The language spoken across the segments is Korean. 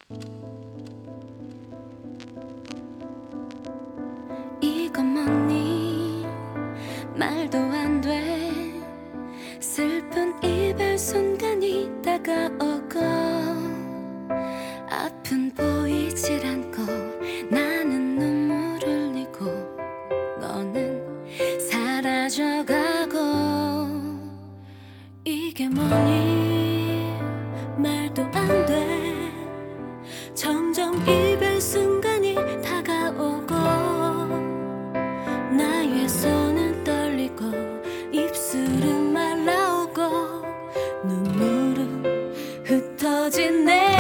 이건 뭐니 말도 안 돼. 슬픈 이별 순간이 다가오고 아픈 보이질 않고 나는 눈물 흘리고 너는 사라져가고. 이게 뭐니 말도 안 돼. 점점 이별 순간이 다가오고 나의 손은 떨리고 입술은 말라오고 눈물은 흩어지네.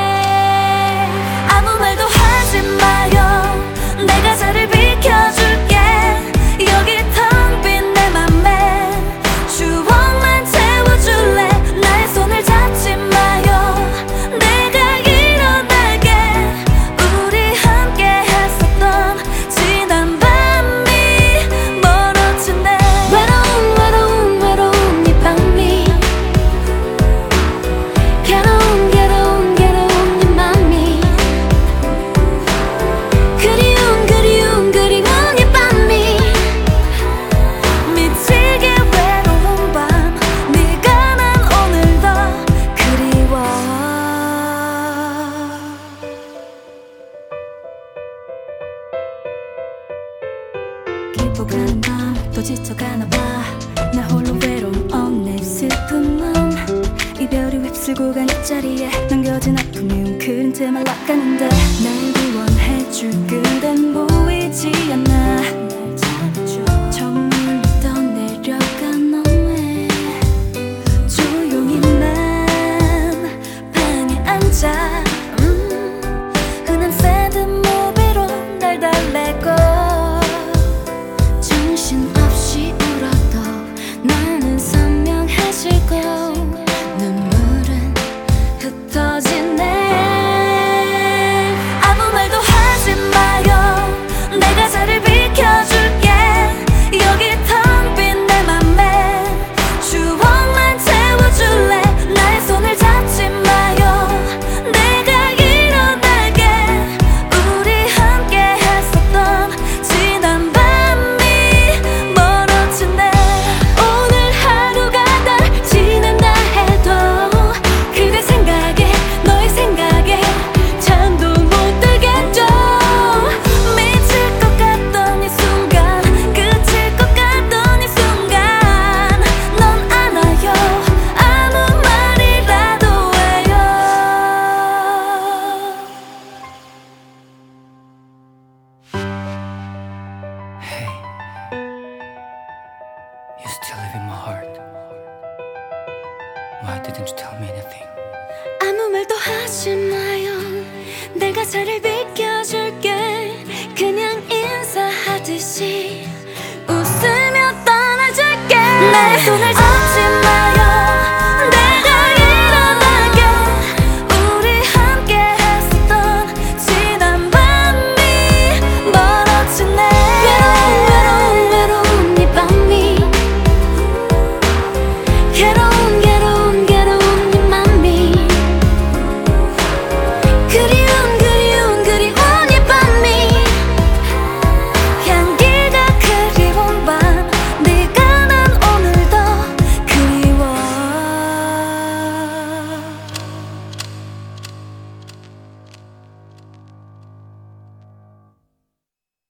아무 말도 하지 마요. 내가 자를 비켜줄게. 여기 텅 빈 내 맘에 추억만 채워줄래. 나의 손을 잡지 마요. 내가 일어날게. 우리 함께 했었던 지난 밤이 멀어지네. 외로운 외로운 외로운 이 밤이 괴로운 괴로운 괴로운 이 맘이 그리운 그리운 그리운 이 밤이 미치게 외로운 밤. 네가 난 오늘도 그리워. 기뻐가는 밤 또 지쳐가나 봐. 나 홀로 외로운 오늘 슬픈 맘. 이별이 휩쓸고 간 이 자리에 남겨진 아픔이 웅크린 채 말라가는데 날 구원해줄 그댄 보이지 않아. 날 잡아줘. 정물로 떠내려간 너의 조용히 난 방에 앉아 흔한 새드 무비로 날 달래고 정신없이 울어도 나는 선명해지고 눈물은 흩어지네. 아무 말도 하지 마요. 내가 자를 비켜줄게. 여기 텅 빈 내 맘에 추억만 채워줄래. 나의 손을 잡지 마요. 내가 일어날게. 우리 함께 했었던 지난 밤이 멀어지네. 오늘 하루가 다 지난다 해도 그대 생각에 너의 생각에 잠도 못 들겠죠. 미칠 것 같던 이 순간 끝일 것 같던 이 순간 넌 안아요. 아무 말이라도 해요. Hey, you still live in my heart. Why didn't you tell me anything? 아무 말도 하지 마요. 내가 자를 비켜줄게. 그냥 인사하듯이 웃으며 떠나줄게. 내 손을 잡지 마요.